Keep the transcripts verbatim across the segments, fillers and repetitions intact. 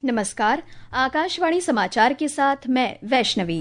नमस्कार, आकाशवाणी समाचार के साथ मैं वैष्णवी।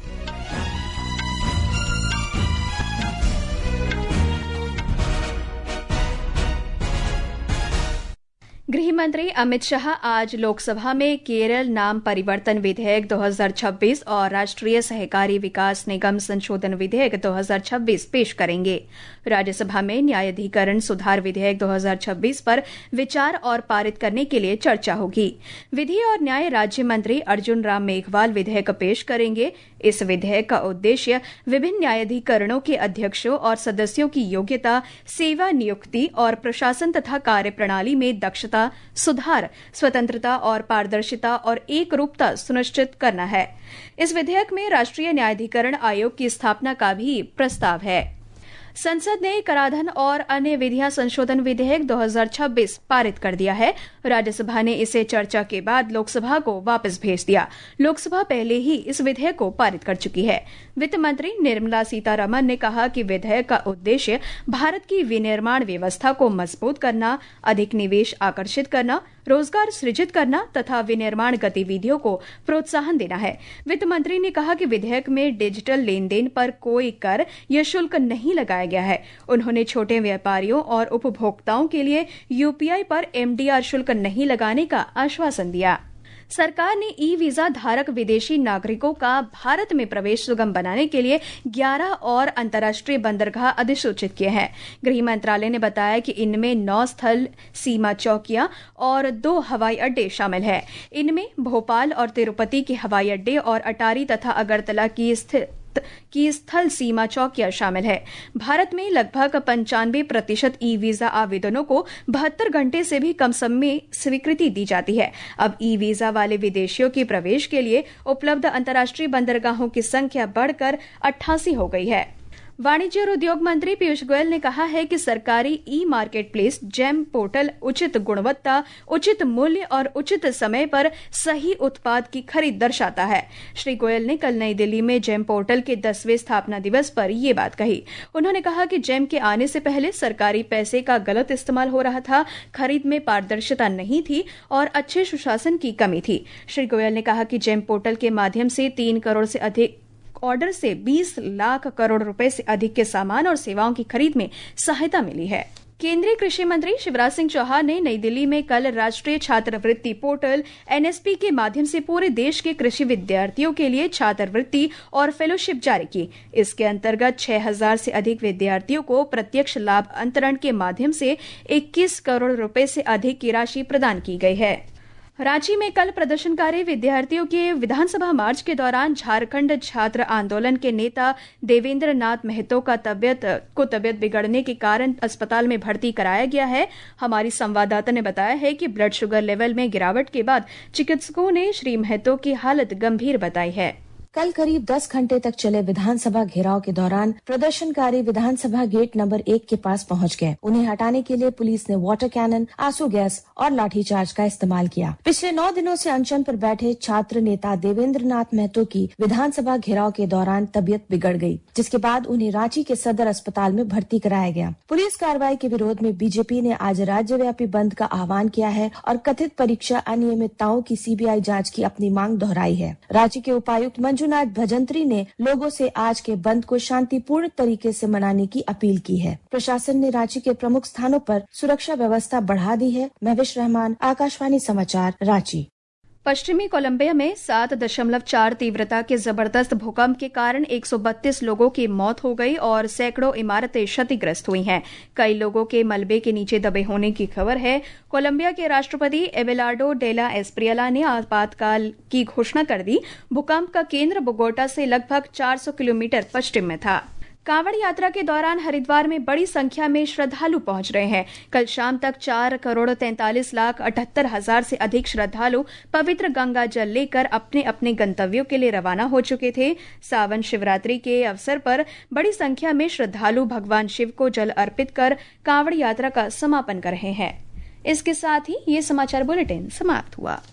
गृह मंत्री अमित शाह आज लोकसभा में केरल नाम परिवर्तन विधेयक दो हज़ार छब्बीस और राष्ट्रीय सहकारी विकास निगम संशोधन विधेयक दो हज़ार छब्बीस पेश करेंगे। राज्यसभा में न्यायाधिकरण सुधार विधेयक दो हज़ार छब्बीस पर विचार और पारित करने के लिए चर्चा होगी। विधि और न्याय राज्य मंत्री अर्जुन राम मेघवाल विधेयक पेश करेंगे। इस विधेयक का उद्देश्य विभिन्न न्यायाधिकरणों के अध्यक्षों और सदस्यों की योग्यता, सेवा नियुक्ति और प्रशासन तथा कार्यप्रणाली में दक्षता, सुधार, स्वतंत्रता और पारदर्शिता और एक रूपता सुनिश्चित करना है। इस विधेयक में राष्ट्रीय न्यायाधिकरण आयोग की स्थापना का भी प्रस्ताव है। संसद ने कराधान और अन्य विधियां संशोधन विधेयक दो हज़ार छब्बीस पारित कर दिया है। राज्यसभा ने इसे चर्चा के बाद लोकसभा को वापस भेज दिया। लोकसभा पहले ही इस विधेयक को पारित कर चुकी है। वित्त मंत्री निर्मला सीतारमण ने कहा कि विधेयक का उद्देश्य भारत की विनिर्माण व्यवस्था को मजबूत करना, अधिक निवेश आकर्षित करना, रोजगार सृजित करना तथा विनिर्माण गतिविधियों को प्रोत्साहन देना है। वित्त मंत्री ने कहा कि विधेयक में डिजिटल लेन देन पर कोई कर या शुल्क नहीं लगाया गया है। उन्होंने छोटे व्यापारियों और उपभोक्ताओं के लिए यूपीआई पर एमडीआर शुल्क नहीं लगाने का आश्वासन दिया। सरकार ने ई वीजा धारक विदेशी नागरिकों का भारत में प्रवेश सुगम बनाने के लिए ग्यारह और अंतर्राष्ट्रीय बंदरगाह अधिसूचित किए हैं। गृह मंत्रालय ने बताया कि इनमें नौ स्थल सीमा चौकियां और दो हवाई अड्डे शामिल हैं। इनमें भोपाल और तिरुपति के हवाई अड्डे और अटारी तथा अगरतला की स्थित की स्थल सीमा चौकियां शामिल है। भारत में लगभग पंचानवे प्रतिशत ई वीजा आवेदनों को बहत्तर घंटे से भी कम समय में स्वीकृति दी जाती है। अब ई वीजा वाले विदेशियों के प्रवेश के लिए उपलब्ध अंतर्राष्ट्रीय बंदरगाहों की संख्या बढ़कर अट्ठासी हो गई है। वाणिज्य और उद्योग मंत्री पीयूष गोयल ने कहा है कि सरकारी e market place GeM portal उचित गुणवत्ता, उचित मूल्य और उचित समय पर सही उत्पाद की खरीद दर्शाता है। श्री गोयल ने कल नई दिल्ली में जेम पोर्टल के दसवें स्थापना दिवस पर ये बात कही। उन्होंने कहा कि जेम के आने से पहले सरकारी पैसे का गलत इस्तेमाल हो रहा था, खरीद में पारदर्शिता नहीं थी और अच्छे सुशासन की कमी थी। श्री गोयल ने कहा कि जेम पोर्टल के माध्यम से तीन करोड़ से अधिक ऑर्डर से बीस लाख करोड़ रुपए से अधिक के सामान और सेवाओं की खरीद में सहायता मिली है। केंद्रीय कृषि मंत्री शिवराज सिंह चौहान ने नई दिल्ली में कल राष्ट्रीय छात्रवृत्ति पोर्टल एनएसपी के माध्यम से पूरे देश के कृषि विद्यार्थियों के लिए छात्रवृत्ति और फेलोशिप जारी की। इसके अंतर्गत छह हजार से अधिक विद्यार्थियों को प्रत्यक्ष लाभ अंतरण के माध्यम से इक्कीस करोड़ रुपए से अधिक की राशि प्रदान की गई है। रांची में कल प्रदर्शनकारी विद्यार्थियों के विधानसभा मार्च के दौरान झारखंड छात्र आंदोलन के नेता देवेंद्र नाथ महतो का तबियत को तबियत बिगड़ने के कारण अस्पताल में भर्ती कराया गया है। हमारी संवाददाता ने बताया है कि ब्लड शुगर लेवल में गिरावट के बाद चिकित्सकों ने श्री महतो की हालत गंभीर बताई है। कल करीब दस घंटे तक चले विधानसभा घेराव के दौरान प्रदर्शनकारी विधानसभा गेट नंबर एक के पास पहुंच गए। उन्हें हटाने के लिए पुलिस ने वाटर कैनन, आंसू गैस और लाठीचार्ज का इस्तेमाल किया। पिछले नौ दिनों से अनशन पर बैठे छात्र नेता देवेंद्र नाथ महतो की विधानसभा घेराव के दौरान तबियत बिगड़ गई, जिसके बाद उन्हें रांची के सदर अस्पताल में भर्ती कराया गया। पुलिस कार्रवाई के विरोध में बीजेपी ने आज राज्यव्यापी बंद का आह्वान किया है और कथित परीक्षा अनियमितताओं की सीबीआई जाँच की अपनी मांग दोहराई है। रांची के उपायुक्त मंजुनाथ भजंत्री ने लोगों से आज के बंद को शांतिपूर्ण तरीके से मनाने की अपील की है। प्रशासन ने रांची के प्रमुख स्थानों पर सुरक्षा व्यवस्था बढ़ा दी है। महविश रहमान, आकाशवाणी समाचार, रांची। पश्चिमी कोलंबिया में सात दशमलव चार तीव्रता के जबरदस्त भूकंप के कारण एक सौ बत्तीस लोगों की मौत हो गई और सैकड़ों इमारतें क्षतिग्रस्त हुई हैं। कई लोगों के मलबे के नीचे दबे होने की खबर है। कोलंबिया के राष्ट्रपति एबेलार्डो डेला एस्प्रियला ने आपातकाल की घोषणा कर दी। भूकंप का केंद्र बोगोटा से लगभग चार सौ किलोमीटर पश्चिम में था। कांवड़ यात्रा के दौरान हरिद्वार में बड़ी संख्या में श्रद्धालु पहुंच रहे हैं। कल शाम तक चार करोड़ तैंतालीस लाख अठहत्तर हजार से अधिक श्रद्धालु पवित्र गंगा जल लेकर अपने अपने गंतव्यों के लिए रवाना हो चुके थे। सावन शिवरात्रि के अवसर पर बड़ी संख्या में श्रद्धालु भगवान शिव को जल अर्पित कर कांवड़ यात्रा का समापन कर रहे हैं। इसके साथ ही ये समाचार बुलेटिन समाप्त हुआ।